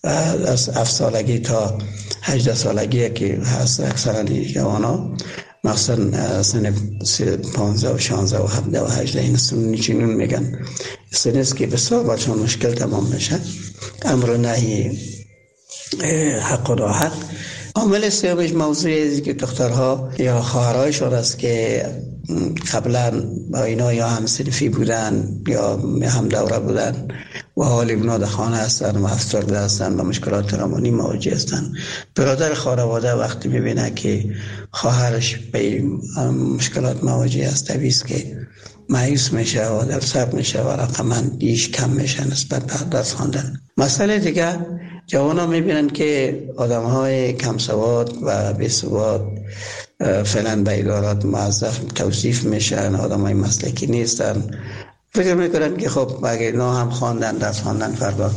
از 7 سالگی تا 18 سالگی که هست اکثرا جوانا، مثلا سن 15 و 16 و 17 و 18 این سنی چنون میگن، سنی است که بسیار برشان مشکل تمام میشه. امر و نهی، حق و حق. عامل سومش موضوعی که دخترها یا خواهرایشان است که قبلا با اینا یا همسنفی بودن یا هم دوره بودن و حال اونا در خانه هستن و افسرده هستن و مشکلات روانی مواجه هستن. برادر خانواده وقتی میبینه که خواهرش به مشکلات مواجه است، طبیعی است که مایوس میشه و دلسرد میشه و رقما دیش کم میشه نسبت به درس خواندن. مسئله دیگه، جوانا میبینن که آدمهای کم سواد و بی سواد فعلا به ادارات موظف توصیف میشن، آدمای مسلکی نیستن. فکر میکنن که خب اگه اینا هم خواندن، درس خواندن، فردا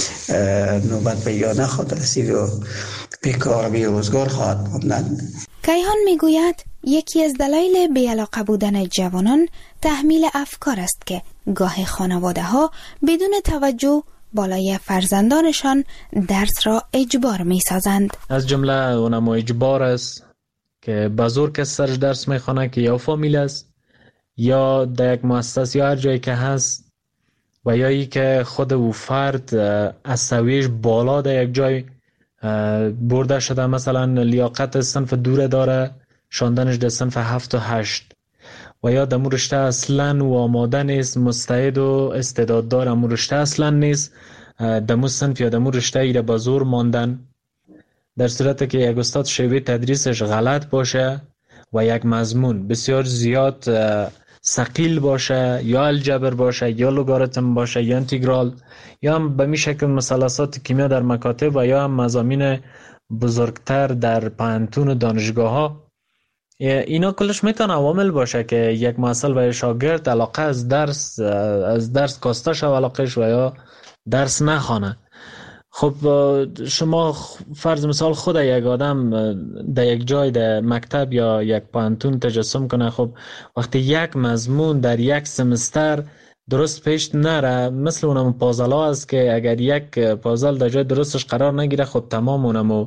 نوبت به یا نخواهد رسید و بیکار بی روزگار خواهد بودند. کیهان میگوید یکی از دلایل بی‌علاقه بودن جوانان تحمیل افکار است که گاه خانواده ها بدون توجه بالای فرزندانشان درس را اجبار می سازند. از جمله اونم اجبار است که بزرگ کس سرش درس می خوانه که یا فامیل است یا در یک مؤسسه یا هر جایی که هست و یا ای که خود او فرد از سویش بالا در یک جای برده شده، مثلا لیاقت صنف دوره داره، شاندنش در صنف 7 و 8 و یا دمو رشته اصلا و آماده نیست، مستعد و استعداد داره، امو رشته اصلا نیست، دمو صنف یا دمو رشته ایره با زور ماندن. در صورتی که یک استاد شیوه تدریسش غلط باشه و یک مضمون بسیار زیاد ثقیل باشه، یا الجبر باشه یا لوگاریتم باشه یا انتگرال یا هم به می شکل مثلثات کیمیا در مکاتب و یا هم مضامین بزرگتر در پانتون و دانشگاه ها، اینا کلش میتونه عوامل باشه که یک محصل و شاگرد علاقه از درس کاسته شو علاقهش و یا درس نخوانه. خب شما فرض مثال خود یک آدم در یک جای در مکتب یا یک پانتون تجسم کنه، خب وقتی یک مضمون در یک سمستر درست پیش نره، مثل اونم پازل ها است که اگر یک پازل در جای درستش قرار نگیره، خب تمام اونم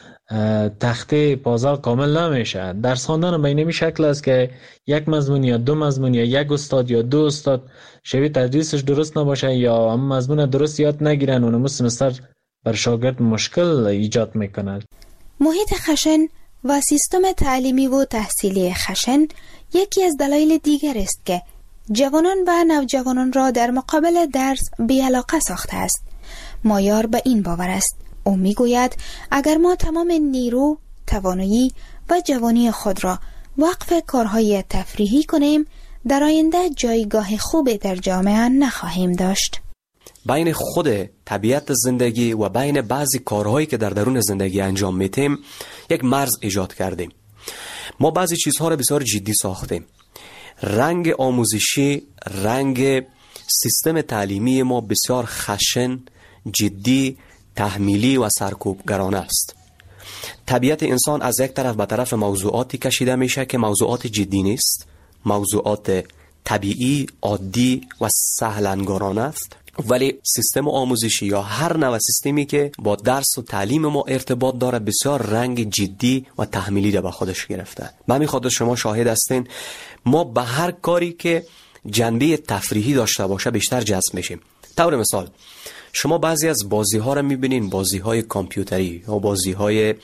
تخته پازل کامل نمیشه. درس خواندن به این شکل است که یک مضمون یا دو مضمون یا یک استاد یا دو استاد شیوه تدریسش درست نباشه یا هم مضمون درست یاد نگیرن، اونم سمستر بر شاگرد مشکل ایجاد میکند. محیط خشن و سیستم تعلیمی و تحصیلی خشن یکی از دلایل دیگر است که جوانان و نوجوانان را در مقابل درس بی‌علاقه ساخته است. مایار به این باور است. او میگوید اگر ما تمام نیرو، توانایی و جوانی خود را وقف کارهای تفریحی کنیم، در آینده جایگاه خوبی در جامعه نخواهیم داشت. بین خود طبیعت زندگی و بین بعضی کارهایی که در درون زندگی انجام میتیم یک مرز ایجاد کردیم. ما بعضی چیزها را بسیار جدی ساختیم. رنگ آموزشی، رنگ سیستم تعلیمی ما بسیار خشن، جدی، تحمیلی و سرکوبگرانه است. طبیعت انسان از یک طرف به طرف موضوعاتی کشیده میشه که موضوعات جدی نیست، موضوعات طبیعی، عادی و سهلنگارانه است، ولی سیستم آموزشی یا هر نوع سیستمی که با درس و تعلیم ما ارتباط داره بسیار رنگ جدی و تحمیلی را به خودش گرفته. به همین خاطر شما شاهد هستین ما به هر کاری که جنبه تفریحی داشته باشه بیشتر جذب میشیم. طور مثال شما بعضی از بازی ها را میبینین، بازی های کامپیوتری یا بازی های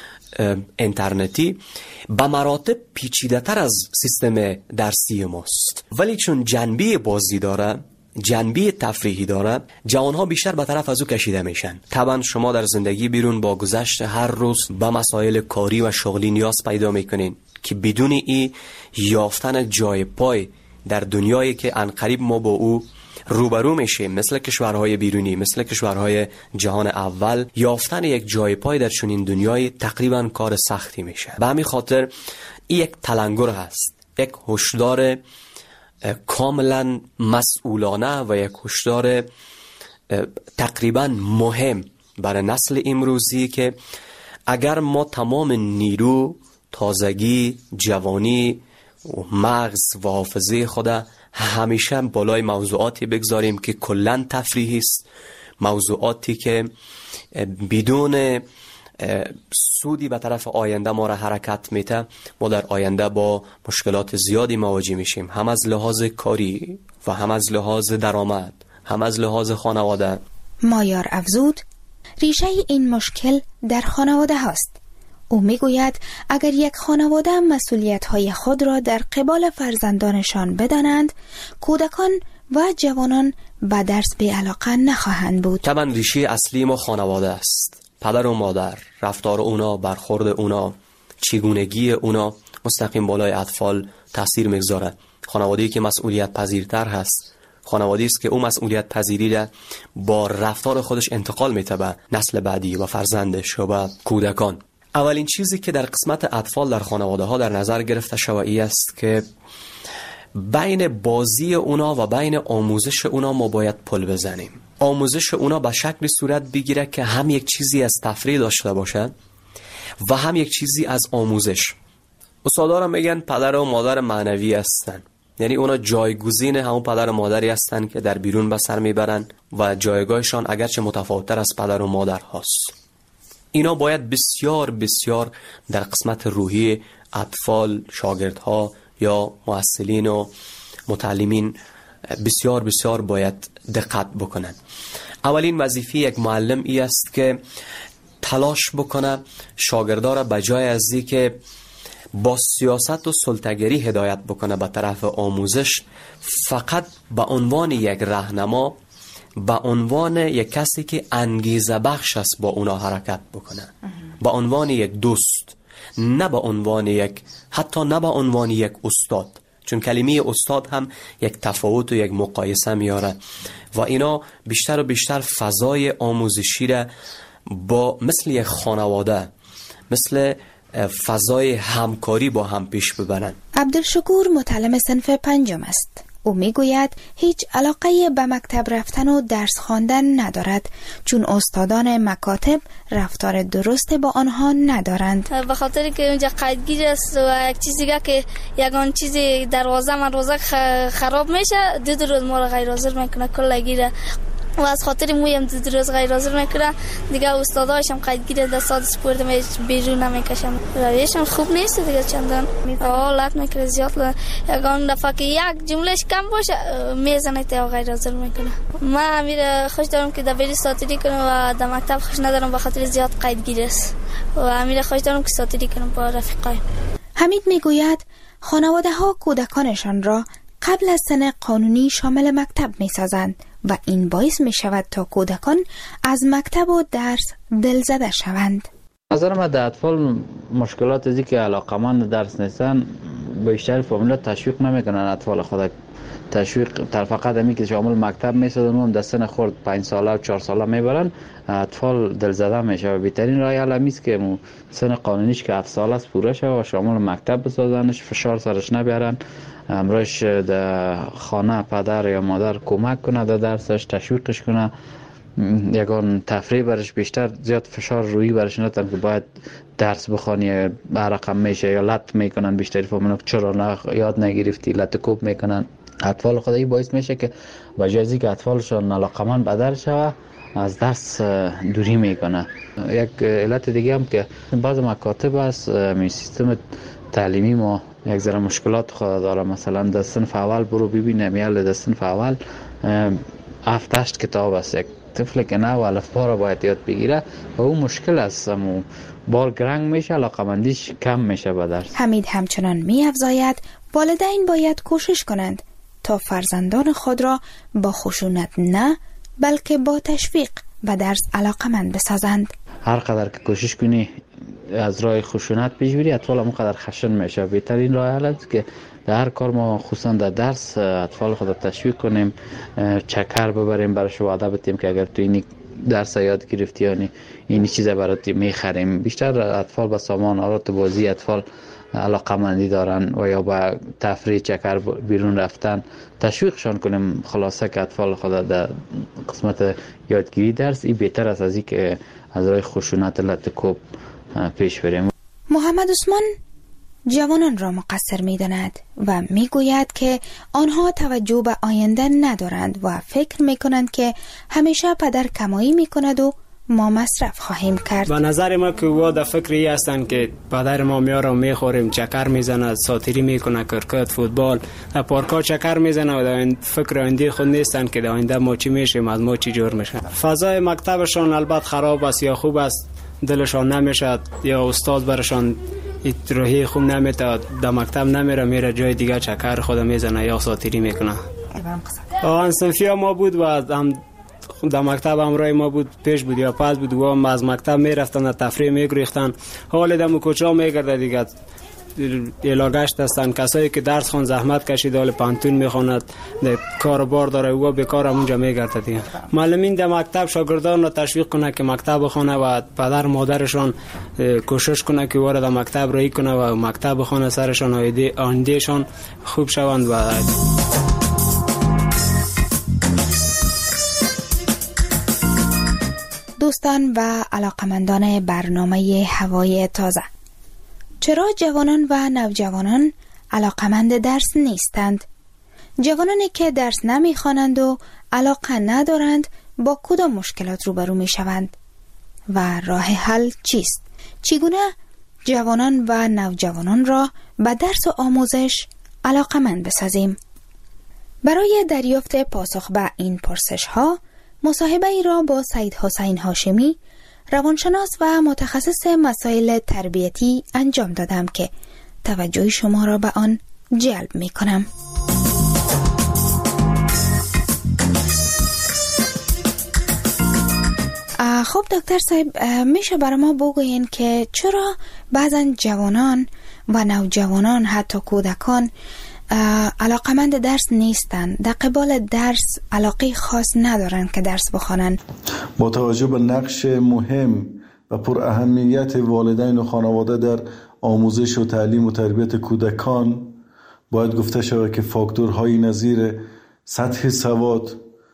اینترنتی به مراتب پیچیده تر از سیستم درسی ماست، ولی چون جنبه بازی داره، جنبه تفریحی داره، جوانها بیشتر به طرف از او کشیده میشن. طبعا شما در زندگی بیرون با گذشت هر روز به مسائل کاری و شغلی نیاز پیدا میکنین که بدون این یافتن جای پای در دنیایی که عنقریب ما با او روبرو میشیم، مثل کشورهای بیرونی، مثل کشورهای جهان اول، یافتن یک جای پای در چنین دنیای تقریبا کار سختی میشه. به همین خاطر این یک تلنگر هست، یک هشدار کاملا مسئولانه و یک هشدار تقریبا مهم برای نسل امروزی که اگر ما تمام نیرو، تازگی، جوانی و مغز و حافظه خود همیشه بالای موضوعاتی بگذاریم که کلن تفریحی است، موضوعاتی که بدون سودی به طرف آینده ما را حرکت میده، ما در آینده با مشکلات زیادی مواجه میشیم، هم از لحاظ کاری و هم از لحاظ درآمد، هم از لحاظ خانواده. مایار افزود ریشه این مشکل در خانواده هاست. او میگوید اگر یک خانواده مسئولیت‌های خود را در قبال فرزندانشان بدانند، کودکان و جوانان به درس بی‌علاقه نخواهند بود. طبعا ریشه اصلی ما خانواده است. پدر و مادر، رفتار اونا، برخورد اونا، چگونگی اونا مستقیم بالای اطفال تاثیر میگذاره. خانواده‌ای که مسئولیت پذیرتر هست، خانواده‌ای است که اون مسئولیت پذیری را با رفتار خودش انتقال میده به نسل بعدی و فرزندش و به کودکان. اولین چیزی که در قسمت اطفال در خانواده ها در نظر گرفته شوی است که بین بازی اونا و بین آموزش اونا ما باید پل بزنیم. آموزش اونا به شکل صورت بگیره که هم یک چیزی از تفریح داشته باشه و هم یک چیزی از آموزش. استادا میگن پدر و مادر معنوی هستن، یعنی اونا جایگزین همون پدر و مادری هستن که در بیرون به سر میبرن و جایگاهشان اگرچه متفاوت‌تر از پدر و مادر هست. اینا باید بسیار بسیار در قسمت روحی اطفال، شاگردها یا معلمین و متعلمین بسیار بسیار باید دقت بکنن. اولین وظیفه یک معلم ای است که تلاش بکنه شاگردا را به جای از اینکه با سیاست و سلطه‌گری هدایت بکنه به طرف آموزش، فقط به عنوان یک راهنما، به عنوان یک کسی که انگیزه بخش است با اونا حرکت بکنه، به عنوان یک دوست، نه به عنوان یک، حتی نه به عنوان یک استاد، چون کلمه استاد هم یک تفاوت و یک مقایسه میاره و اینا بیشتر و بیشتر فضای آموزشی را با مثل یک خانواده، مثل فضای همکاری با هم پیش ببرن. عبدالشکور متعلم صنف 5 است. او میگوید هیچ علاقه به مکتب رفتن و درس خواندن ندارد، چون استادان مکاتب رفتار درست با آنها ندارند. به خاطر که اونجا قیدگیر است و یک چیزی که یگان چیزی دروازه خراب میشه، دو روز ما را غیر حاضر میکنه کلگیره و از خاطر مویم دو روز غیر حاضر میکنه دیگه. استادایشم قیدگیر دستات سپورت بیرون نمیکشم، رویشم خوب نیست دیگه، چندان حالت میکنه زیاد. یگان دفعه که یک جملهش کم باشه میزنه تا غیر حاضر میکنه. من امیر خوش دارم که دبیری ساتیری کنم و در مکتب خوش ندارم به خاطر زیاد قیدگیر است و امیر خوش دارم که ساتیری کنم با رفیقایم. حمید میگوید خانواده ها کودکانشان را قبل از سن قانونی شامل مکتب میسازند و این باعث می شود تا کودکان از مکتب و درس دلزده شوند. نظر من در اطفال مشکلات ازی که علاقمند درس نیستن بیشتر فامیلا تشویق نمیکنن اطفال خود. تشویق فقط همی که شامل مکتب میسازن و در سن خورد 5 ساله و 4 ساله میبرن، اطفال دلزده میشه و بهترین راه حل همیست که سن قانونیش که 7 ساله است پوره شه و شامل مکتب بسازنش، فشار سرش نبیارن، امروش در خانه پدر یا مادر کمک کنه در درسش، تشویقش کنه، یگان تفریح برش بیشتر، زیاد فشار روی برش ندن که باید درس بخونی برقم میشه یا لط میکنن. بیشتری فهمونو چرا یاد نگرفتی لط کوب میکنن. اطفال خودی باعث میشه که وجازی که اطفالشون علاقمند به درس شوه از درس دوری میکنه. یک علت دیگه هم که بعض مکاتب است می سیستم تعلیمی ما یک ذره مشکلات خود داره. مثلا در صنف اول برو ببینم یال در صنف اول 7-8 کتاب است. یک طفل که نه الفبا را باید یاد بگیره و اون مشکل است، بار گرنگ میشه، علاقمندیش کم میشه به درس. حمید همچنان می‌افزاید والدین باید کوشش کنند تا فرزندان خود را با خشونت نه بلکه با تشویق به درس علاقمند بسازند. هر قدر که کوشش کنی از راه خشونت پیش بری، اطفال هم قدر خشن میشه. بهترین راه حل است که در هر کار ما خصوصا در درس اطفال خود تشویق کنیم، چکر ببریم برش، وعده بدیم که اگر تو این درس یاد گرفتی یعنی این چیزا برات میخریم. بیشتر اطفال با سامان آلات بازی اطفال علاقمندی دارن و یا با تفریح چکر بیرون رفتن تشویقشان کنیم. خلاصه که اطفال خود در قسمت یادگیری درس این بهتر است از این که از راه خشونت لط کوب پیش بریم. محمد عثمان جوانان را مقصر می داند و می گوید که آنها توجه به آینده ندارند و فکر می کنند که همیشه پدر کمایی می کند و ما مصرف خواهیم کرد. به نظر ما که وا در فکری هستند که پدر ما میاره و میخوریم، چکر میزنه، ساتیری میکنه، کرکت، فوتبال، در پارکا چکر میزنه و در فکر آینده خود نیستن که در آینده ما چی میشیم، از ما چی جور میشه. فضای مکتبشان البته خراب است یا خوب است، دلشان نمیشه یا استاد برشان روحی خوب نمیده، در مکتب نمیره، میره جای دیگه چکر خود میزنه یا ساتیری میکنه. آن صنفی ما بود و هم در مکتب همراه ما بود، پیش بود یا پس بود و از مکتب میرفتن در تفریح میگریختن. حال دم کوچا میگرده دیگه، علاقه‌اش هستن کسایی که درس خوان زحمت کشیده، حال پانتون میخواند، کاروبار داره و بیکار اونجا میگرده دیگه. معلمین در مکتب شاگردان را تشویق کنه که مکتب بخونه و پدر مادرشان کوشش کنه که وارد مکتب رایی کنه و مکتب بخونه، سرشان آیندهشان خوب شوند. و دوستان و علاقمندان برنامه هوای تازه، چرا جوانان و نوجوانان علاقمند درس نیستند؟ جوانانی که درس نمیخوانند و علاقه ندارند با کدام مشکلات روبرو می شوند؟ و راه حل چیست؟ چگونه جوانان و نوجوانان را به درس و آموزش علاقمند بسازیم؟ برای دریافت پاسخ به این پرسش ها مصاحبه ای را با سید حسین هاشمی، روانشناس و متخصص مسائل تربیتی انجام دادم که توجه شما را به آن جلب می کنم. خب دکتر صاحب، میشه برای ما بگوین که چرا بعضا جوانان و نوجوانان، حتی کودکان، علاقمند درس نیستن، در قبال درس علاقه خاص ندارن که درس بخوانن؟ با توجه به نقش مهم و پر اهمیت والدین و خانواده در آموزش و تعلیم و تربیت کودکان، باید گفته شود که فاکتورهای نظیر سطح سواد،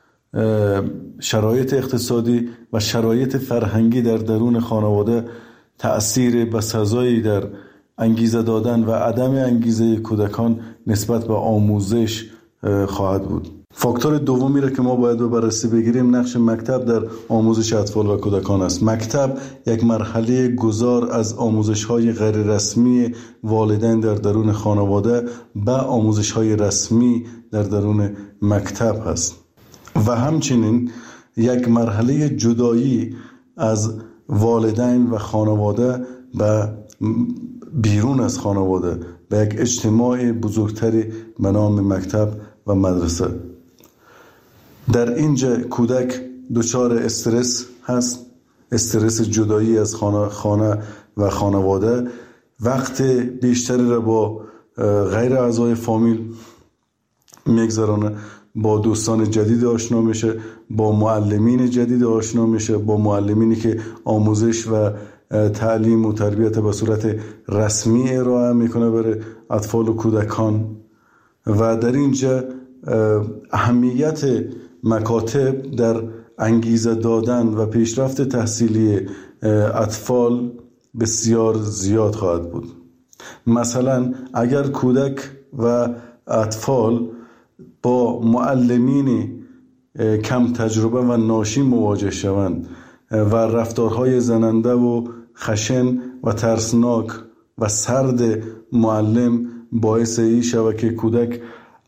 شرایط اقتصادی و شرایط فرهنگی در درون خانواده تأثیر بسزایی در انگیزه دادن و عدم انگیزه کودکان نسبت به آموزش خواهد بود. فاکتور دومی را که ما باید به بررسی بگیریم نقش مکتب در آموزش اطفال و کودکان است. مکتب یک مرحله گذار از آموزش‌های غیر رسمی والدین در درون خانواده به آموزش‌های رسمی در درون مکتب است و همچنین یک مرحله جدایی از والدین و خانواده به بیرون از خانواده به یک اجتماع بزرگتری به نام مکتب و مدرسه. در اینجا کودک دچار استرس هست، استرس جدایی از خانه و خانواده، وقت بیشتری را با غیر اعضای فامیل میگذرانه، با دوستان جدید آشنا میشه، با معلمین جدید آشنا میشه، با معلمینی که آموزش و تعلیم و تربیت به صورت رسمی ارائه میکنه برای اطفال و کودکان. و در اینجا اهمیت مکاتب در انگیزه دادن و پیشرفت تحصیلی اطفال بسیار زیاد خواهد بود. مثلا اگر کودک و اطفال با معلمین کم تجربه و ناشی مواجه شوند و رفتارهای زننده و خشن و ترسناک و سرد معلم باعث این شود که کودک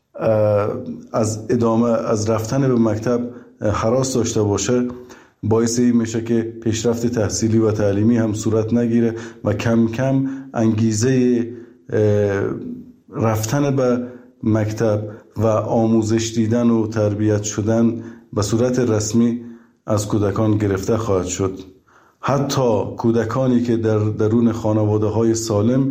از رفتن به مکتب هراس داشته باشه، باعث این میشه که پیشرفت تحصیلی و تعلیمی هم صورت نگیره و کم کم انگیزه رفتن به مکتب و آموزش دیدن و تربیت شدن به صورت رسمی از کودکان گرفته خواهد شد. حتی کودکانی که در درون خانواده های سالم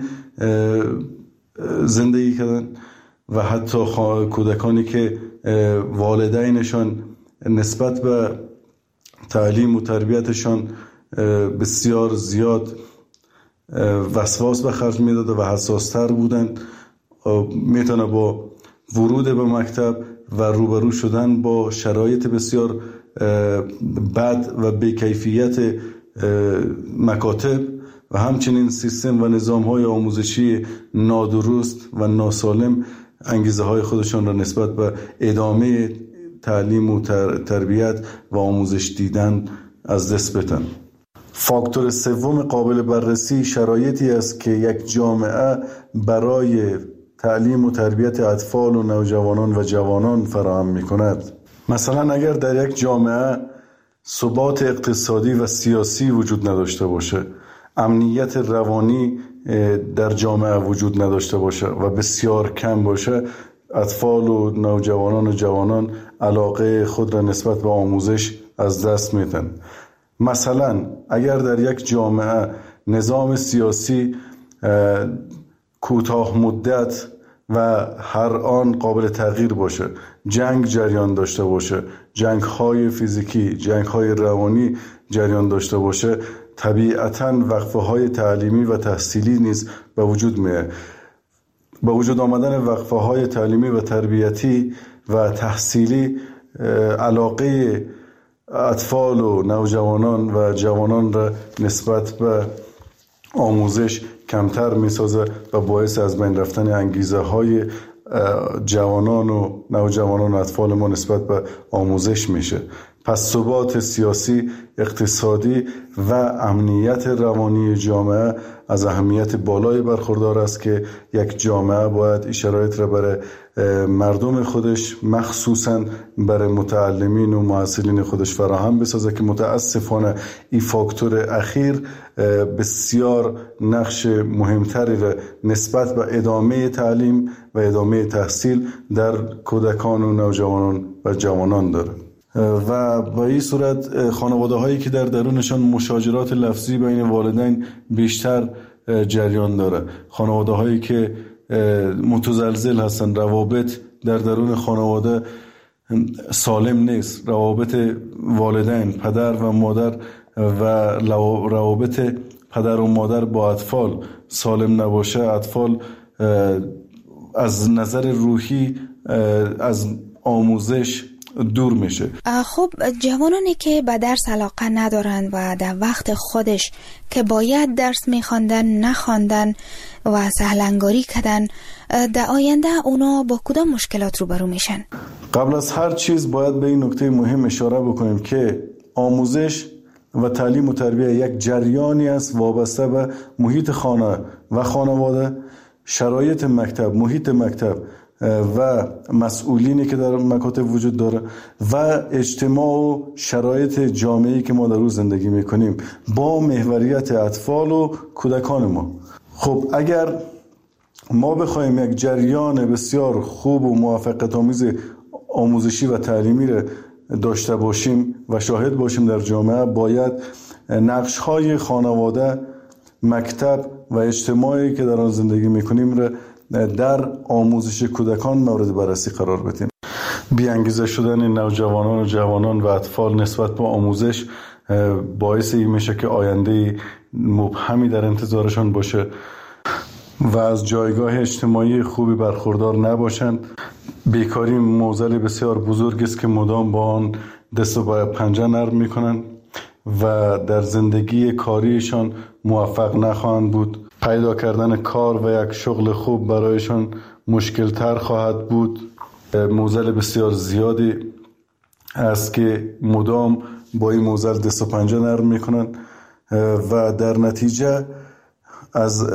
زندگی کردن و حتی کودکانی که والدینشان نسبت به تعلیم و تربیتشان بسیار زیاد وسواس به خرج میداد و حساستر بودند، میتونه با ورود به مکتب و روبرو شدن با شرایط بسیار بد و بی‌کیفیت مکاتب و همچنین سیستم و نظام‌های آموزشی نادرست و ناسالم انگیزه های خودشان را نسبت به ادامه تعلیم و تربیت و آموزش دیدن از دست بدن. فاکتور سوم قابل بررسی شرایطی است که یک جامعه برای تعلیم و تربیت اطفال و نوجوانان و جوانان فراهم می کند. مثلا اگر در یک جامعه ثبات اقتصادی و سیاسی وجود نداشته باشه، امنیت روانی در جامعه وجود نداشته باشه و بسیار کم باشه، اطفال و نوجوانان و جوانان علاقه خود را نسبت به آموزش از دست میدن. مثلا اگر در یک جامعه نظام سیاسی کوتاه مدت و هر آن قابل تغییر باشه، جنگ جریان داشته باشه، جنگ‌های فیزیکی، جنگ‌های روانی جریان داشته باشه، طبیعتاً وقفه‌های تعلیمی و تحصیلی نیز به وجود میاد. با وجود آمدن وقفه‌های تعلیمی و تربیتی و تحصیلی، علاقه اطفال و نوجوانان و جوانان را نسبت به آموزش کمتر می‌سازه و باعث از بین رفتن انگیزه های جوانان و نوجوانان و اطفال ما نسبت به آموزش میشه. پس ثبات سیاسی، اقتصادی و امنیت روانی جامعه از اهمیت بالای برخوردار است که یک جامعه باید این شرایط را برای مردم خودش، مخصوصاً برای متعلمین و محصلین خودش فراهم بسازه که متاسفانه این فاکتور اخیر بسیار نقش مهمتری را نسبت به ادامه تعلیم و ادامه تحصیل در کودکان و نوجوانان و جوانان داره. و با این صورت خانواده هایی که در درونشان مشاجرات لفظی بین والدین بیشتر جریان داره، خانواده هایی که متزلزل هستن، روابط در درون خانواده سالم نیست، روابط والدین، پدر و مادر و روابط پدر و مادر با اطفال سالم نباشه، اطفال از نظر روحی از آموزش دور میشه. خب جوانانی که به درس علاقه ندارن و در وقت خودش که باید درس میخواندن نخواندن و سهلنگاری کردن، در آینده اونا با کدام مشکلات روبرو میشن؟ قبل از هر چیز باید به این نکته مهم اشاره بکنیم که آموزش و تعلیم و تربیه یک جریانی است وابسته به محیط خانه و خانواده، شرایط مکتب، محیط مکتب و مسئولینی که در مکاتب وجود داره و اجتماع و شرایط جامعه‌ای که ما در روز زندگی میکنیم با محوریت اطفال و کودکان ما. خب اگر ما بخوایم یک جریان بسیار خوب و موفقیت آمیز آموزشی و تعلیمی را داشته باشیم و شاهد باشیم در جامعه، باید نقش‌های خانواده، مکتب و اجتماعی که در آن زندگی میکنیم را در آموزش کودکان مورد بررسی قرار بدیم. بی‌انگیزه شدن نوجوانان و جوانان و اطفال نسبت به آموزش باعث این میشه که آینده مبهمی در انتظارشان باشه و از جایگاه اجتماعی خوبی برخوردار نباشند. بیکاری معضل بسیار بزرگ است که مدام با آن دست و پنجه نرم میکنند و در زندگی کاریشان موفق نخواهند بود. پیدا کردن کار و یک شغل خوب برایشان مشکل تر خواهد بود. معضل بسیار زیادی است که مدام با این معضل دست و پنجه نرم میکنن و در نتیجه از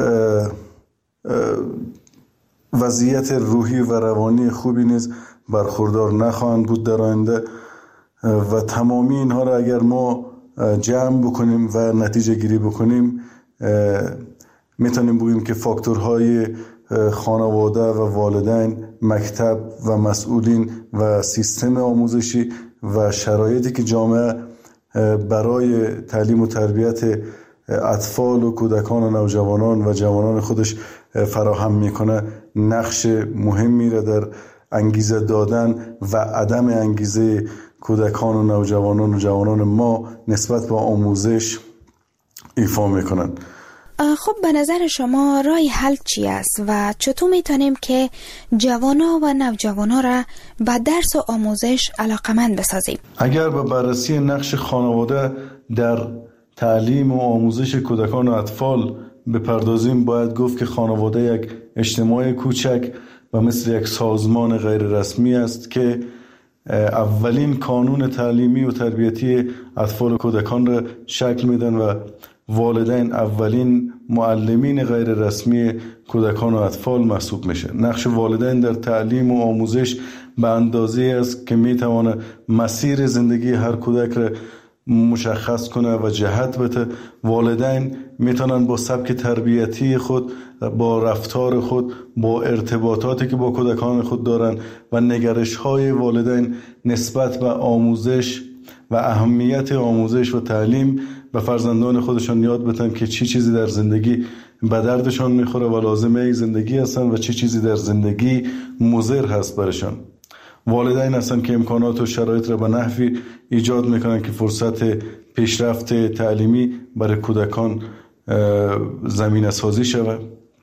وضعیت روحی و روانی خوبی نیز برخوردار نخواهند بود در آینده. و تمامی اینها را اگر ما جمع بکنیم و نتیجه گیری بکنیم، میتونیم بگیم که فاکتورهای خانواده و والدین، مکتب و مسئولین و سیستم آموزشی و شرایطی که جامعه برای تعلیم و تربیت اطفال و کودکان و نوجوانان و جوانان خودش فراهم میکنه نقش مهمی را در انگیزه دادن و عدم انگیزه کودکان و نوجوانان و جوانان ما نسبت به آموزش ایفا میکنن. خب به نظر شما راه حل چی است و چطور میتونیم که جوانا و نوجوانا را به درس و آموزش علاقمند بسازیم؟ اگر به بررسی نقش خانواده در تعلیم و آموزش کودکان و اطفال بپردازیم، باید گفت که خانواده یک اجتماع کوچک و مثل یک سازمان غیر رسمی است که اولین کانون تعلیمی و تربیتی اطفال و کودکان را شکل میدن و والدین اولین معلمین غیر رسمی کودکان و اطفال محسوب میشه. نقش والدین در تعلیم و آموزش به اندازه است که میتونه مسیر زندگی هر کودک را مشخص کنه و جهت بده. والدین میتونن با سبک تربیتی خود، با رفتار خود، با ارتباطاتی که با کودکان خود دارن و نگرش های والدین نسبت به آموزش و اهمیت آموزش و تعلیم به فرزندان خودشان یاد بدن که چی چیزی در زندگی به دردشان میخوره و لازمه زندگی هستن و چی چیزی در زندگی مضر هست برشان. والدین هستن که امکانات و شرایط را به نحوی ایجاد میکنن که فرصت پیشرفت تعلیمی برای کودکان زمینه سازی شود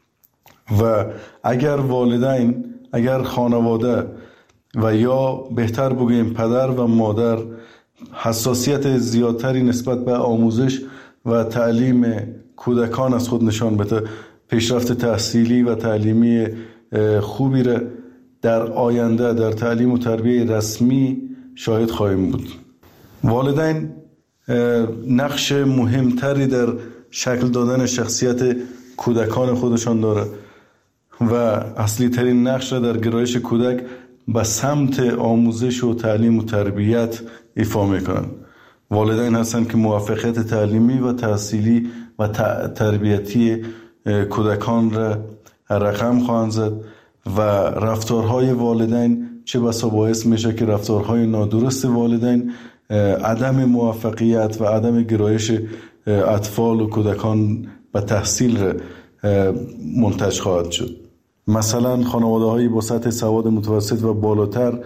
و اگر والدین، اگر خانواده و یا بهتر بگویم پدر و مادر حساسیت زیادتری نسبت به آموزش و تعلیم کودکان از خود نشان بده، پیشرفت تحصیلی و تعلیمی خوبی را در آینده در تعلیم و تربیه رسمی شاهد خواهیم بود. والدین نقش مهمتری در شکل دادن شخصیت کودکان خودشان داره و اصلی ترین نقش را در گرایش کودک به سمت آموزش و تعلیم و تربیت ایفا میکنن. والدین هستند که موفقیت تعلیمی و تحصیلی و تربیتی کودکان را رقم خواهند زد و رفتارهای والدین چه بسا باعث میشه که رفتارهای نادرست والدین عدم موفقیت و عدم گرایش اطفال و کودکان به تحصیل را منتج خواهد شد. مثلا خانواده‌هایی با سطح سواد متوسط و بالاتر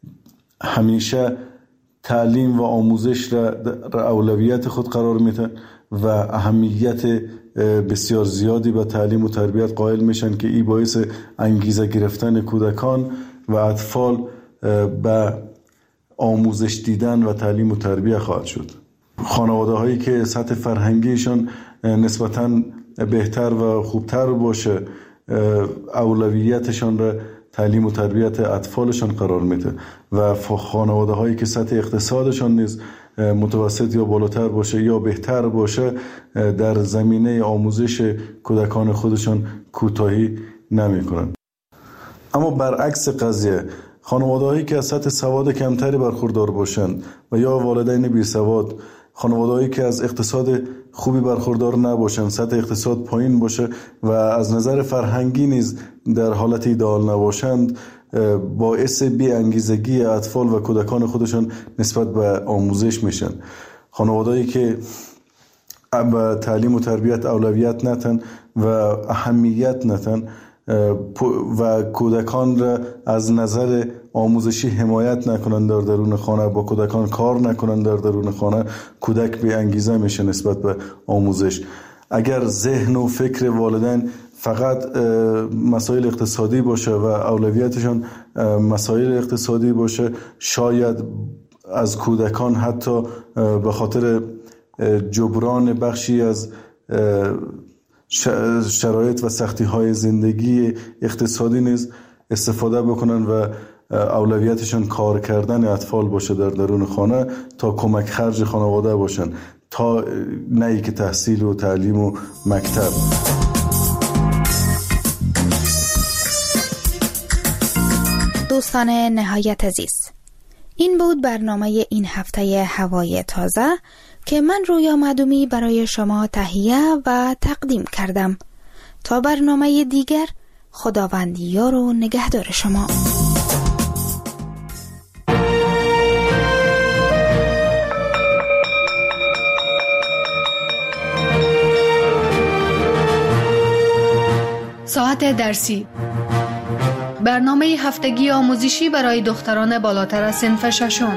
همیشه تعلیم و آموزش را اولویت خود قرار میدن و اهمیت بسیار زیادی به تعلیم و تربیت قائل میشن که این باعث انگیزه گرفتن کودکان و اطفال به آموزش دیدن و تعلیم و تربیت خواهد شد. خانواده هایی که سطح فرهنگیشان نسبتاً بهتر و خوبتر باشه اولویتشان را تعلیم و تربیت اطفالشان قرار میده و خانواده هایی که سطح اقتصادشان نیز متوسط یا بالاتر باشه یا بهتر باشه در زمینه آموزش کودکان خودشان کوتاهی نمی کنند. اما برعکس قضیه خانواده هایی که از سطح سواد کمتری برخوردار باشند و یا والدین بی سواد، خانواده هایی که از اقتصاد خوبی برخوردار نباشند، سطح اقتصاد پایین باشه و از نظر فرهنگی نیز در حالت ایدئال نباشند، باعث بی انگیزگی اطفال و کودکان خودشان نسبت به آموزش میشن. خانواده‌ای که به تعلیم و تربیت اولویت نتن و اهمیت نتن و کودکان را از نظر آموزشی حمایت نکنند در درون خانه، با کودکان کار نکنند در درون خانه، کودک بی انگیزه میشه نسبت به آموزش. اگر ذهن و فکر والدین فقط مسائل اقتصادی باشه و اولویتشان مسائل اقتصادی باشه، شاید از کودکان حتی به خاطر جبران بخشی از شرایط و سختی های زندگی اقتصادی نیز استفاده بکنن و اولویتشان کار کردن اطفال باشه در درون خانه تا کمک خرج خانواده باشن، تا نه که تحصیل و تعلیم و مکتب. دوستان نهایت عزیز، این بود برنامه این هفته هوای تازه که من رویا مدومی برای شما تهیه و تقدیم کردم. تا برنامه دیگر، خداوند یار و نگهدار شما. ساعت درسی، برنامه هفتگی آموزشی برای دختران بالاتر از صنف ششم.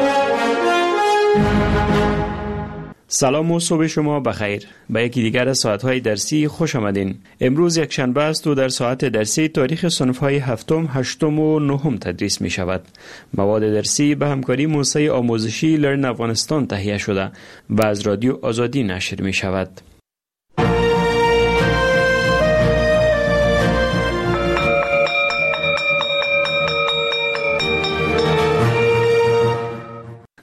سلام و صبح شما بخیر. به یکی دیگر از ساعت‌های درسی خوش آمدین. امروز یک شنبه است و در ساعت درسی تاریخ صنف‌های هفتم، هشتم و نهم تدریس می شود. مواد درسی به همکاری موسسه آموزشی لرن افغانستان تهیه شده و از رادیو آزادی نشر می شود.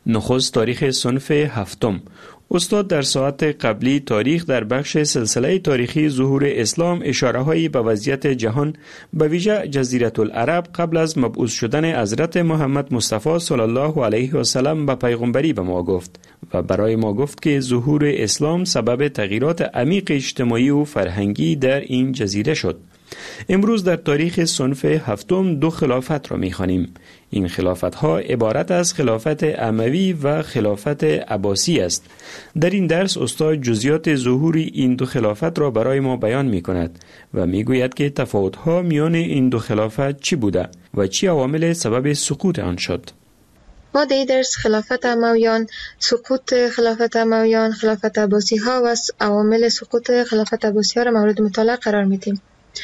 نخست تاریخ صنف هفتم. استاد در ساعت قبلی تاریخ در بخش سلسله تاریخی ظهور اسلام اشاره‌هایی به وضعیت جهان به ویژه جزیره العرب قبل از مبعوث شدن حضرت محمد مصطفی صلی الله علیه و سلم به پیغمبری به ما گفت و برای ما گفت که ظهور اسلام سبب تغییرات عمیق اجتماعی و فرهنگی در این جزیره شد. امروز در تاریخ صنف هفتم 2 خلافت را می‌خوانیم. این خلافت ها عبارت از خلافت اموی و خلافت عباسی است. در این درس استاد جزئیات ظهور این 2 خلافت را برای ما بیان می‌کند و می‌گوید که تفاوت ها میان این 2 خلافت چی بوده و چی عوامل سبب سقوط آن شد. ما در درس خلافت امویان، سقوط خلافت امویان، خلافت عباسی ها و عوامل سقوط خلافت عباسی ها را مورد مطالعه قرار میدیم.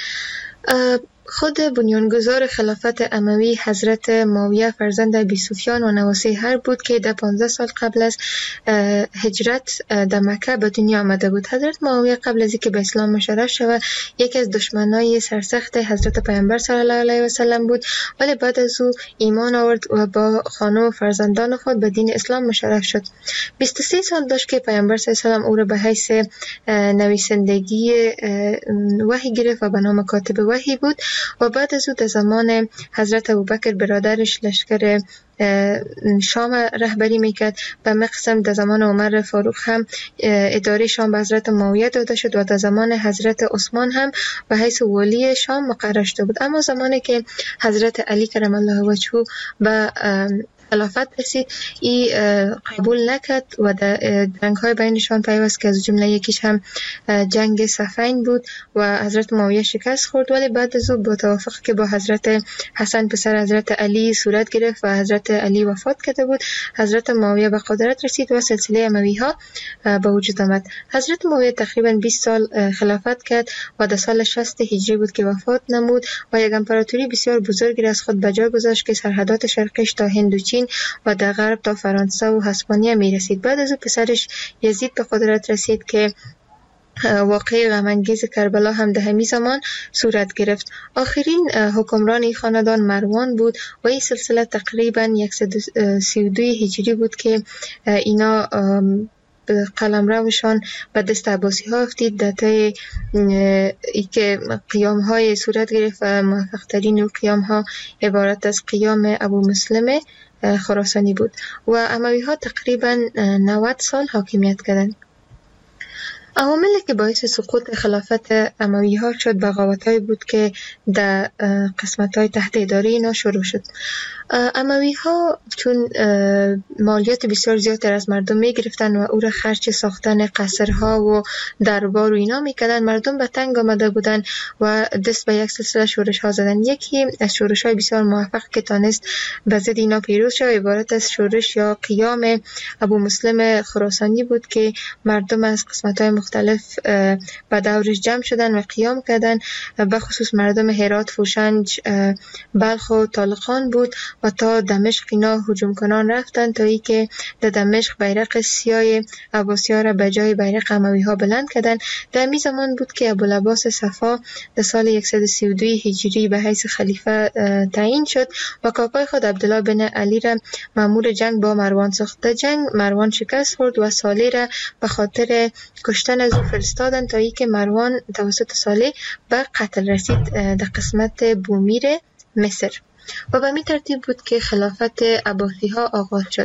خود بنیانگذار خلافت اموی حضرت معاویه فرزند ابی سفیان و نواسه حرب بود که در 15 سال قبل از هجرت در مکه به دنیا آمده بود. حضرت معاویه قبل از اینکه به اسلام مشرف شود یکی از دشمنای سرسخت حضرت پیامبر صلی الله علیه و سلم بود، ولی بعد از او ایمان آورد و با خانه و فرزندان خود به دین اسلام مشرف شد. 23 سال داشت که پیامبر صلی الله علیه و سلم او را به حیث نویسندگی وحی گرفت و به نام کاتب وحی بود و بعد از او در زمان حضرت ابوبکر برادرش لشکر شام رهبری میکرد. به مقسم در زمان عمر فاروق هم اداره شام به حضرت معاویه داده شد و در زمان حضرت عثمان هم به حیث ولی شام مقرر شده بود. اما زمانی که حضرت علی کرم الله وجهه به خلافت رسید ای قبول نکرد و در جنگ های بینشان پیوست که از جمله یکیش هم جنگ صفین بود و حضرت معاویه شکست خورد، ولی بعد از او با توافق که با حضرت حسن پسر حضرت علی صورت گرفت و حضرت علی وفات کرده بود، حضرت معاویه به قدرت رسید و سلسله اموی ها به وجود آمد. حضرت معاویه تقریبا 20 سال خلافت کرد و در سال 60 هجری بود که وفات نمود و یک امپراتوری بسیار بزرگی از خود به جا گذاشت که سرحدات شرقیش تا هند و چین و در غرب تا فرانسه و هسپانیا می رسید. بعد از او پسرش یزید به قدرت رسید که واقعه غم‌انگیز کربلا هم در همین زمان صورت گرفت. آخرین حکمران این خاندان مروان بود و این سلسله تقریبا 132 هجری بود که اینا قلمروشان به دست عباسی ها افتید. در طی که قیام های صورت گرفت و موفق ترین قیام ها عبارت از قیام ابو مسلم خراسانی بود و اموی ها تقریبا 90 سال حاکمیت کردند. عواملی که باعث سقوط خلافت اموی ها شد بغاوت‌هایی بود که در قسمت‌های تحت اداره اینا شروع شد. اموی ها چون مالیات بسیار زیاد از مردم می گرفتن و او را خرج ساختن قصرها و دربار و اینا می کردن، مردم به تنگ آمده بودن و دست به یک سلسله شورش ها زدن. یکی از شورش های بسیار موفق که تانست به ضد اینا پیروز شد عبارت از شورش یا قیام ابو مسلم خراسانی بود که مردم از قسمت های مختلف به دورش جمع شدن و قیام کردن، به خصوص مردم هرات، فوشنج، بلخ و طالقان بود و تا دمشق اینا هجوم کنان رفتن تا ای که در دمشق بیرق سیاه عباسی‌ها را به جای بیرق اموی ها بلند کردن. در می زمان بود که ابوالعباس صفا در سال 132 هجری به حیث خلیفه تعیین شد و کاکای خود عبدالله بن علی را مأمور جنگ با مروان ساخت. در جنگ مروان شکست خورد و صالح را به خاطر کشتن از او فرستادن تا ای که مروان توسط صالح به قتل رسید در قسمت بومیر مصر و به می ترتیب بود که خلافت عباسی ها آغاز شد.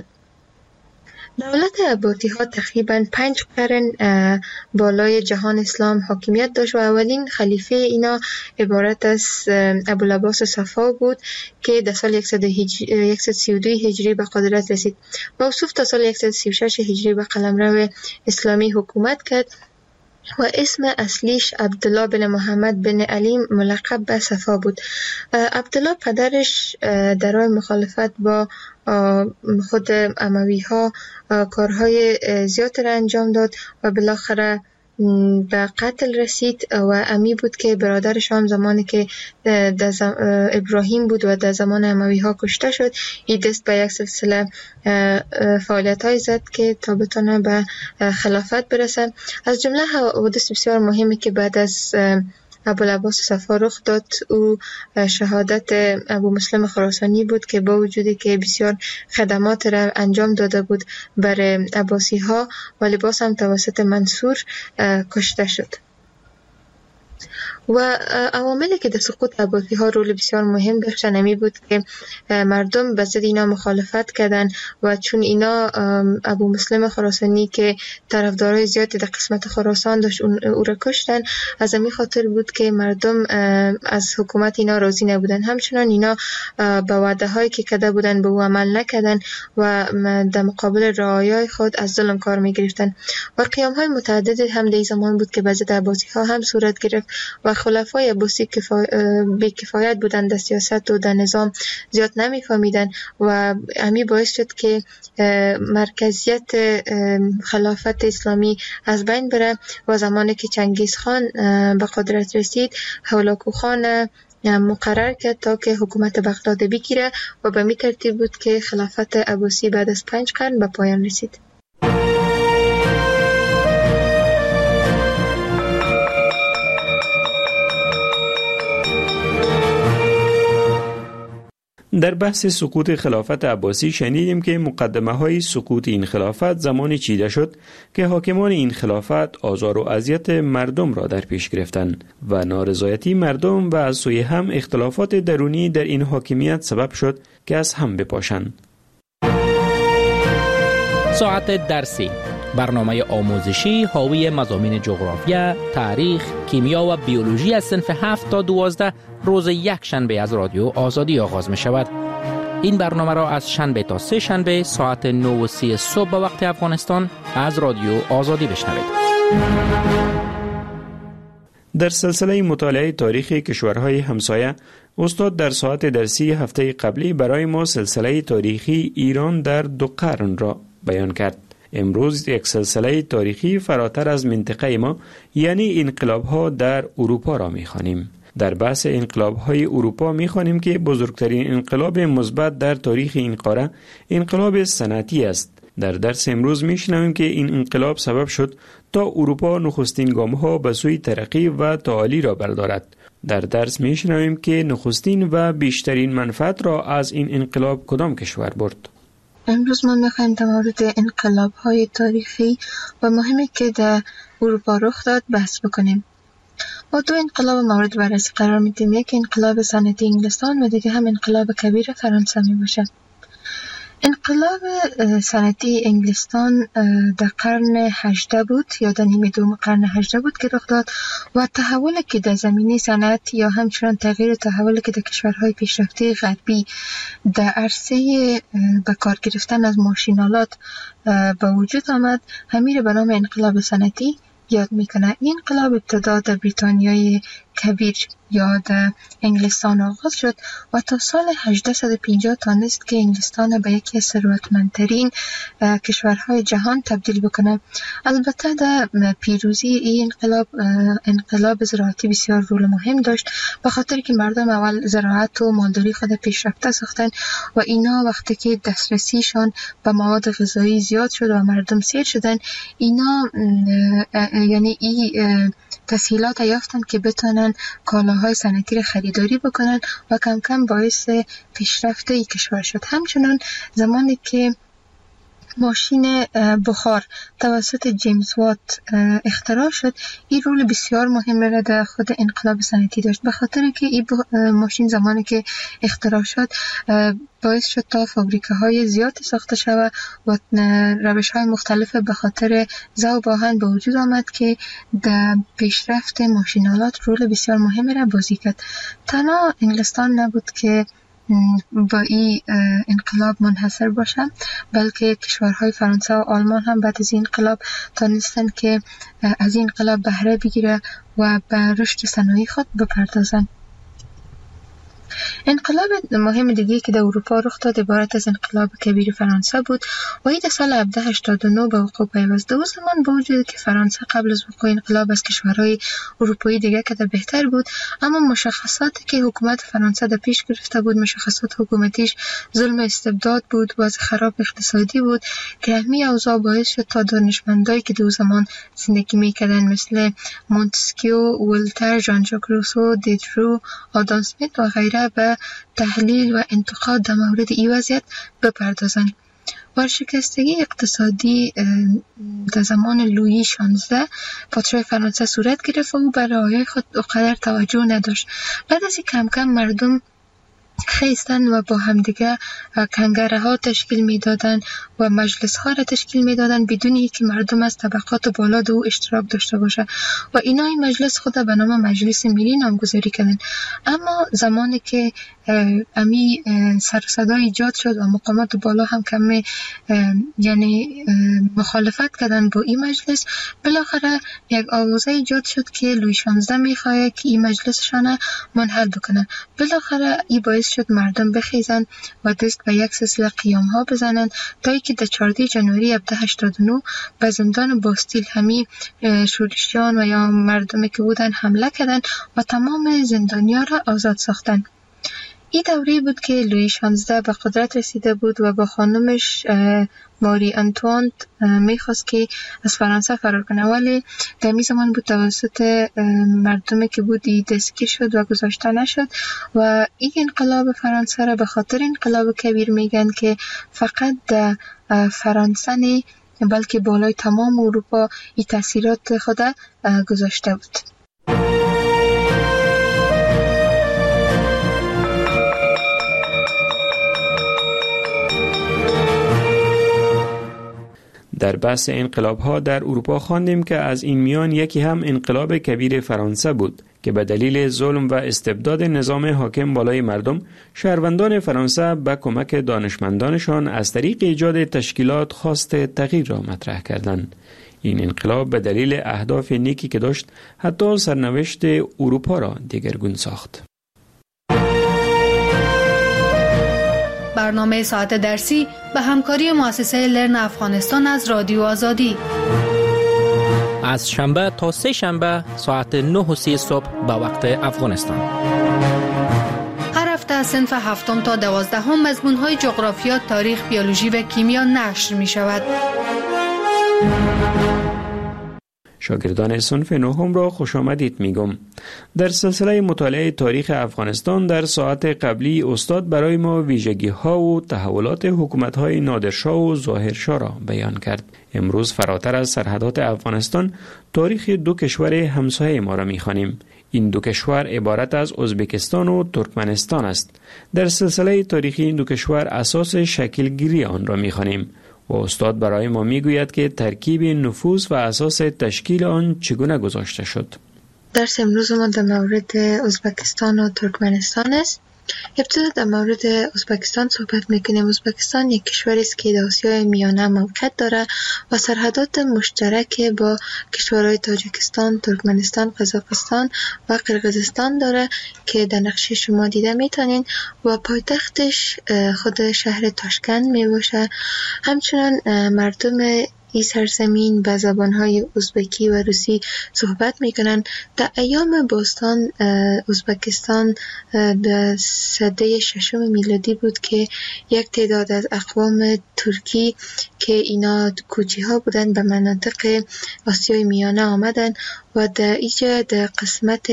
دولت عباسی ها تقریبا 5 قرن بالای جهان اسلام حاکمیت داشت و اولین خلیفه اینا عبارت از ابوالعباس صفا بود که در سال 132 هجری به قدرت رسید. موصوف تا سال 136 هجری به قلمرو اسلامی حکومت کرد و اسم اصلیش عبدالله بن محمد بن علی ملقب به صفا بود. عبدالله پدرش در راه مخالفت با خود اموی ها کارهای زیاد را انجام داد و بالاخره به قتل رسید و امی بود که برادرش هم زمانی که ابراهیم بود و در زمان اموی ها کشته شد این دست به یک سلسله فعالیت های زد که تا بتونه به خلافت برسه. از جمله حوادث بسیار مهمی که بعد از ابوالعباس صفا رخ داد. او شهادت ابو مسلم خراسانی بود که با وجودی که بسیار خدمات را انجام داده بود بر عباسی ها، ولی باز هم توسط منصور کشته شد. و عواملی که در سقوط عباسی ها رول بسیار مهم داشتن همی بود که مردم به ضد اینا مخالفت کردن و چون اینا ابو مسلم خراسانی که طرفدارای زیادی در قسمت خراسان داشت او را کشتن، از همین خاطر بود که مردم از حکومت اینا راضی نبودن. همچنان اینا به وعده هایی که کرده بودن به او عمل نکردن و در مقابل رعایای خود از ظلم کار می گرفتن. و قیام های متعدد هم در زمان بود که به ضد عباسی ها هم صورت گرفت و خلفای عباسی بی کفایت بودند، در سیاست و در نظام زیاد نمی‌فهمیدن و همین باعث شد که مرکزیت خلافت اسلامی از بین بره و زمانی که چنگیز خان به قدرت رسید، هولاکو خان مقرر کرد تا که حکومت بغداد بگیره و به می ترتیب بود که خلافت عباسی بعد از 5 قرن به پایان رسید. در بحث سقوط خلافت عباسی شنیدیم که مقدمه های سقوط این خلافت زمانی چیده شد که حاکمان این خلافت آزار و اذیت مردم را در پیش گرفتند و نارضایتی مردم و از سوی هم اختلافات درونی در این حاکمیت سبب شد که از هم بپاشند. ساعت درسی، برنامه آموزشی حاوی مضامین جغرافیا، تاریخ، کیمیا و بیولوژی از صنف 7 تا 12 روز یک شنبه از رادیو آزادی آغاز می شود. این برنامه را از شنبه تا سه شنبه ساعت 9:30 صبح به وقت افغانستان از رادیو آزادی بشنوید. در سلسله مطالعه تاریخ کشورهای همسایه، استاد در ساعت درسی هفته قبلی برای ما سلسله تاریخی ایران در 2 قرن را بیان کرد. امروز یک سلسله تاریخی فراتر از منطقه ما، یعنی انقلاب‌ها در اروپا را می‌خوانیم. در بحث انقلاب‌های اروپا می‌خوانیم که بزرگترین انقلاب مثبت در تاریخ این قاره انقلاب صنعتی است. در درس امروز می‌شنویم که این انقلاب سبب شد تا اروپا نخستین گام‌ها به سوی ترقی و تعالی را بردارد. در درس می‌شنویم که نخستین و بیشترین منفعت را از این انقلاب کدام کشور برد. امروز ما میخوایم در مورد انقلاب‌های تاریخی و مهمی که در اروپا رخ داد بحث بکنیم. ما 2 انقلاب مورد بررسی قرار میدیم، یک انقلاب صنعتی انگلستان و دیگه هم انقلاب کبیر فرانسه می باشه. انقلاب صنعتی انگلستان در قرن 18 بود یا در نیمه دوم قرن 18 بود که رخ داد و تحولی که در زمینه صنعت یا همچنان تغییر تحولی که در کشورهای پیشرفته غربی در عرصه به کار گرفتن از ماشینالات به وجود آمد، همین به نام انقلاب صنعتی یاد میکنه. این انقلاب ابتدا در بریتانیای کبیر یا در انگلستان آغاز شد و تا سال 1850 تانست که انگلستان به یکی از ثروتمندترین کشورهای جهان تبدیل بکنه. البته در پیروزی این انقلاب زراعتی بسیار رول مهم داشت، به خاطر که مردم اول زراعت و مالداری خود پیشرفته ساختن و اینا وقتی که دسترسیشان به مواد غذایی زیاد شد و مردم سیر شدن، اینا یعنی این تسهیلات یافتن که بتونن کالاهای صنعتی را خریداری بکنن و کم کم باعث پیشرفت این کشور شد. همچنان زمانی که ماشین بخار توسط جیمز وات اختراع شد، این رول بسیار مهم را در خود انقلاب صنعتی داشت، به خاطر که این ماشین زمانی که اختراع شد باعث شد تا فابریکه‌های زیاد ساخته شود و روش‌های مختلف به خاطر ذوب آهن به وجود آمد که در پیشرفت ماشین‌آلات رول بسیار مهم را بازی کرد. تنها انگلستان نبود که با این انقلاب منحصر باشم، بلکه کشورهای فرانسه و آلمان هم بعد از این انقلاب تانستن که از این انقلاب بهره بگیره و به رشد صنایع خود بپردازن. انقلاب مهم دیگه که در اروپا رخ داد عبارت از انقلاب کبیر فرانسه بود و این در سال 1789 به وقوع پیوست. در زمان با وجود که فرانسه قبل از وقوع انقلاب از کشورهای اروپایی دیگه که بهتر بود، اما مشخصاتی که حکومت فرانسه در پیش گرفته بود، مشخصات حکومتیش ظلم استبداد بود، وضع خراب اقتصادی بود که همین اوضاع باعث شد تا دانشمندایی که در زمان زندگی میکردن مثل مونتسکیو، ولتر، ژان ژاک روسو، دیدرو، آدام اسمیت و غیره به تحلیل و انتقاد در مورد این وضعیت بپردازند. ورشکستگی اقتصادی در زمان لویی 16 پادشاه فرانسه صورت گرفت و او به رعایای خود اونقدر توجه نداشت. بعد از این کم کم مردم خیستن و با همدیگه کنگره ها تشکیل میدادن و مجلس ها را تشکیل میدادن بدون اینکه مردم از طبقات بالا در او اشتراک داشته باشه و اینا این مجلس خود به نام مجلس ملی نامگذاری کردن. اما زمانی که امی سر و صدا ایجاد شد و مقامات بالا هم کمی یعنی مخالفت کردن با این مجلس، بالاخره یک آوازه ایجاد شد که لویی 16 میخواد که این مجلسشان منحل بکنن. بالاخره این باعث شد مردم بخیزن و دست به یک سلسله قیام ها بزنن تا که در 14 جنوری 1789 به زندان باستیل همی شورشیان و یا مردمی که بودن حمله کردن و تمام زندانیان را آزاد ساختن. این دوره بود که لویی 16 به قدرت رسیده بود و با خانمش ماری انتوانت میخواست که از فرانسه فرار کنه، ولی در می زمان بود توسط مردمی که بود دستگیر شد و گذاشته نشد و این انقلاب فرانسه را به خاطر انقلاب کبیر میگن که فقط در فرانسه نه بلکه بالای تمام اروپا این تاثیرات خود گذاشته بود. در بحث انقلاب ها در اروپا خواندیم که از این میان یکی هم انقلاب کبیر فرانسه بود که به دلیل ظلم و استبداد نظام حاکم بالای مردم، شهروندان فرانسه به کمک دانشمندانشان از طریق ایجاد تشکیلات خواست تغییر را مطرح کردند. این انقلاب به دلیل اهداف نیکی که داشت حتی سرنوشت اروپا را دیگرگون ساخت. برنامه ساعت درسی به همکاری مؤسسه لرن افغانستان از رادیو آزادی از شنبه تا سه شنبه ساعت 9:30 صبح به وقت افغانستان. هر هفته از صنف 7 تا 12 مضمون‌های جغرافیا، تاریخ، بیولوژی و کیمیا نشر می شود. شاگردان صنف 9 را خوش آمدید میگم. در سلسله مطالعه تاریخ افغانستان در ساعت قبلی استاد برای ما ویژگی ها و تحولات حکومت های نادرشاه و ظاهرشاه را بیان کرد. امروز فراتر از سرحدات افغانستان تاریخ دو کشور همسایه ما را میخوانیم. این دو کشور عبارت از ازبکستان و ترکمنستان است. در سلسله تاریخی این دو کشور اساس شکلگیری آن را میخوانیم و استاد برای ما میگوید که ترکیب نفوذ و اساس تشکیل آن چگونه گذاشته شد. درس امروز ما در مورد ازبکستان و ترکمنستان است. ابتدا در مورد ازبکستان صحبت میکنیم. ازبکستان یک کشوری است که در آسیای میانه موقعیت داره و سرحدات مشترک با کشورهای تاجیکستان، ترکمنستان، قزاقستان و قرقیزستان داره که در نقشه شما دیده میتونین و پایتختش خود شهر تاشکند میباشه. همچنان مردم این سرزمین به زبانهای ازبکی و روسی صحبت میکنن. در ایام باستان ازبکستان در سده 6 میلادی بود که یک تعداد از اقوام ترکی که اینا کوچی ها بودن به مناطق آسیای میانه آمدن و در اینجا در قسمت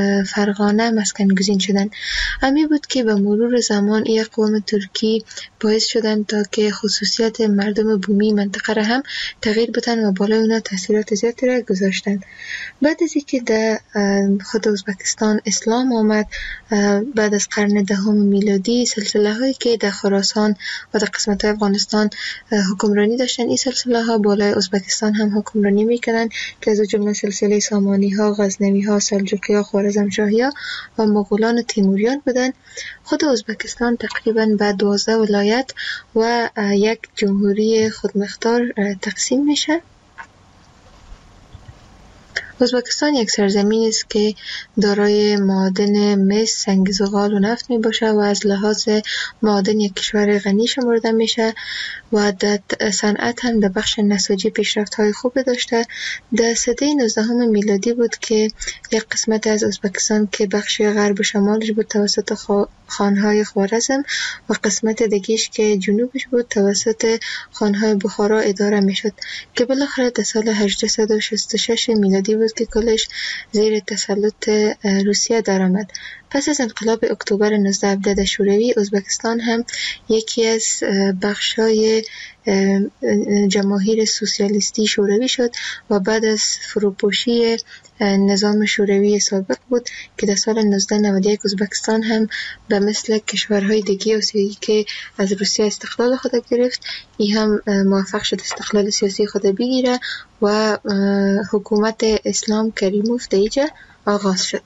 فرغانه مسکن گزین شدن. همین بود که به مرور زمان این اقوام ترکی باعث شدن تا که خصوصیت مردم بومی منطقه را هم تغییر بدن و بالای اونا تاثیرات زیادی را گذاشتن. بعد از اینکه در خود ازبکستان اسلام آمد بعد از قرن 10 میلادی، سلسله هایی که در خراسان و در قسمت افغانستان حکمرانی داشتن، این سلسله ها بالای ازبکستان هم حکمرانی میکنن که از جمله سلسله سامانی ها، غزنوی ها، سلجوقی ها، خوارزمشاهی ها و مغولان و تیموریان بودن. خود ازبکستان تقریبا به 12 ولایت و یک جمهوری خودمختار تقسیم میشه ازبکستان یک سرزمینی است که دارای معادن مس، سنگ زغال و نفت می باشه و از لحاظ معادن یک کشور غنی شمرده میشه و در صنعت هم در بخش نساجی پیشرفت‌های خوب داشته. در سده 19 میلادی بود که یک قسمت از ازبکستان که بخش غرب و شمالش بود توسط خانهای خوارزم و قسمت دیگه‌اش که جنوبش بود توسط خانهای بخارا اداره میشد که بالاخره در سال 1866 میلادی بود که کلش زیر تسلط روسیه درآمد. پس از انقلاب اکتبر 1917 شوروی، ازبکستان هم یکی از بخشای جماهیر سوسیالیستی شوروی شد و بعد از فروپاشی نظام شوروی سابق بود که در سال 1991 ازبکستان هم به مثل کشورهای دیگه آسیایی که از روسیه استقلال خود گرفت، این هم موفق شد استقلال سیاسی خود بگیره و حکومت اسلام کریموف در اینجا آغاز شد.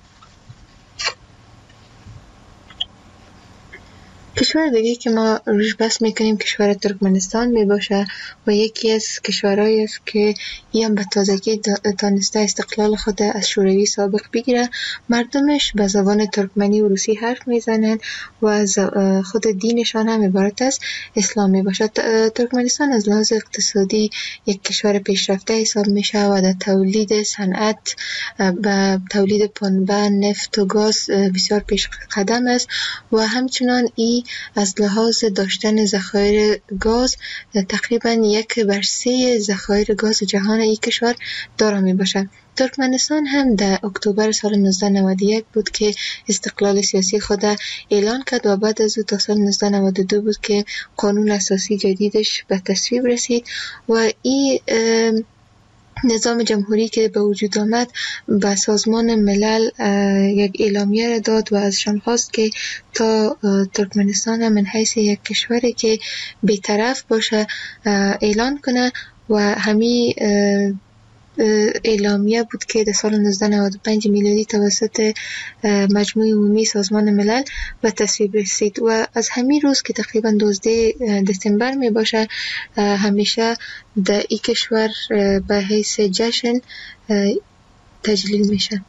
کشور دیگه که ما روش بحث میکنیم کشور ترکمنستان میباشه و یکی از کشورهایی است که این به تازگی تانسته استقلال خود از شوروی سابق بگیره. مردمش به زبان ترکمنی و روسی حرف میزنن و از خود دینشان هم عبارت از اسلام میباشه. ترکمنستان از لحاظ اقتصادی یک کشور پیشرفته حساب میشه و در تولید صنعت و تولید پنبه، نفت و گاز بسیار پیش قدم است و همچنان این از لحاظ داشتن ذخایر گاز تقریبا 1/3 ذخایر گاز جهان این کشور دارا می باشد. ترکمنستان هم در اکتبر سال 1991 بود که استقلال سیاسی خود اعلان کرد و بعد از او تا سال 1992 بود که قانون اساسی جدیدش به تصویب رسید و این نظام جمهوری که به وجود آمد به سازمان ملل یک اعلامیه داد و ازشان خواست که تا ترکمنستان من حیث یک کشوری که بی‌طرف باشه اعلان کنه و همین اعلامیه بود که در سال 1995 میلادی توسط مجمع عمومی سازمان ملل به تصویب رسید و از همین روز که تقریبا 12 دسامبر می باشه همیشه در این کشور به حیث جشن تجلیل میشه.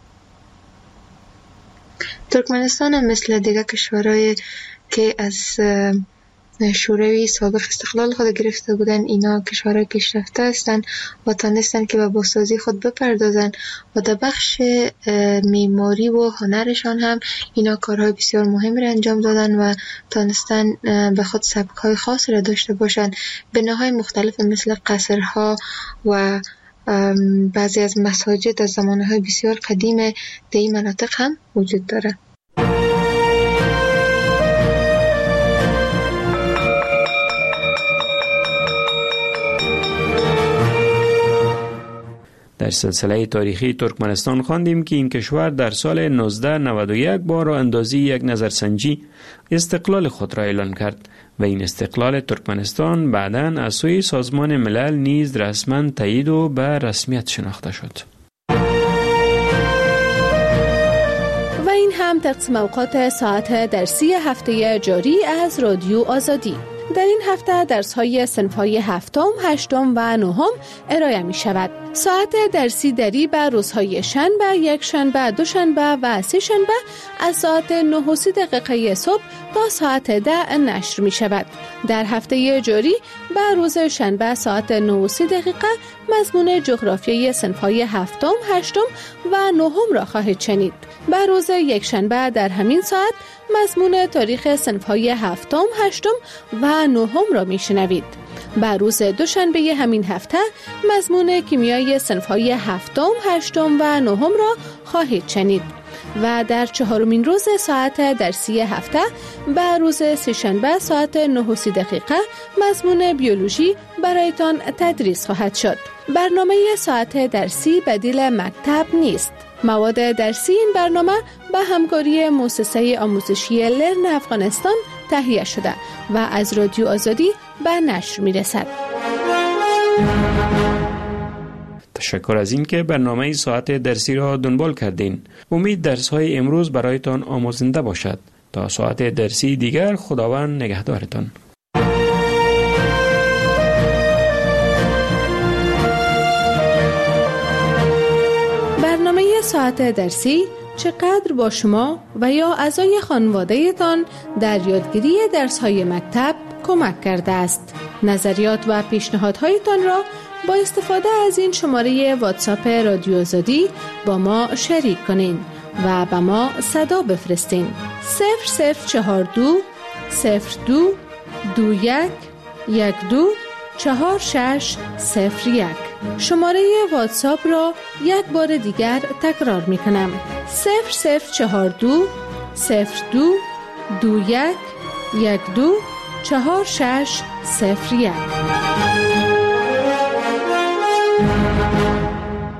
ترکمنستان هم مثل دیگر کشورهای که از شوروی سابق استقلال خود گرفته بودن، اینا کشورهای پیشرفته هستند و تانستن که به بازسازی خود بپردازن و در بخش معماری و هنرشان هم اینا کارهای بسیار مهمی را انجام دادن و تانستن به خود سبک‌های خاص را داشته باشند. بناهای مختلف مثل قصرها و بعضی از مساجد از زمانهای بسیار قدیم در این مناطق هم وجود داره. در سلسله تاریخی ترکمنستان خواندیم که این کشور در سال 1991 با راه اندازی یک نظرسنجی استقلال خود را اعلان کرد و این استقلال ترکمنستان بعداً از سوی سازمان ملل نیز رسما تایید و به رسمیت شناخته شد. و این هم تقسیم اوقات ساعت درسی هفته جاری از رادیو آزادی. در این هفته درس‌های صنف‌های هفتم، هشتم و نهم ارائه می‌شود. ساعت درسی دری به روزهای شنبه، یکشنبه، دوشنبه و سه‌شنبه از ساعت 9:30 صبح تا ساعت 10 نشر می‌شود. در هفته جاری به روز شنبه ساعت 9:30 مضمون جغرافیای صنف‌های هفتم، هشتم و نهم را خواهید شنید. به روز یکشنبه در همین ساعت مضمون تاریخ صنف‌های هفتم، هشتم و نهم را میشنوید. به روز دوشنبه همین هفته مضمون کیمیای صنف‌های هفتم، هشتم و نهم را خواهید شنید. و در چهارمین روز ساعت درسی هفته به روز سه‌شنبه ساعت 9:30 مضمون بیولوژی برایتان تدریس خواهد شد. برنامه ساعت درسی بدیل مکتب نیست. مواد درسی این برنامه به همکاری مؤسسه آموزشی لرن افغانستان تهیه شده و از رادیو آزادی به نشر میرسد. تشکر از این که برنامه ساعت درسی را دنبال کردین. امید درس‌های امروز برایتان آموزنده باشد. تا ساعت درسی دیگر خداوند نگهدارتان. ساعت درسی چقدر با شما و یا اعضای خانواده‌تان در یادگیری درس‌های مکتب کمک کرده است. نظریات و پیشنهادهایتان را با استفاده از این شماره واتساپ رادیو آزادی با ما شریک کنین و به ما صدا بفرستین. 0042 02 21 12 4601. شماره واتساپ را یک بار دیگر تکرار می کنم. 0042 02 21 12 4601.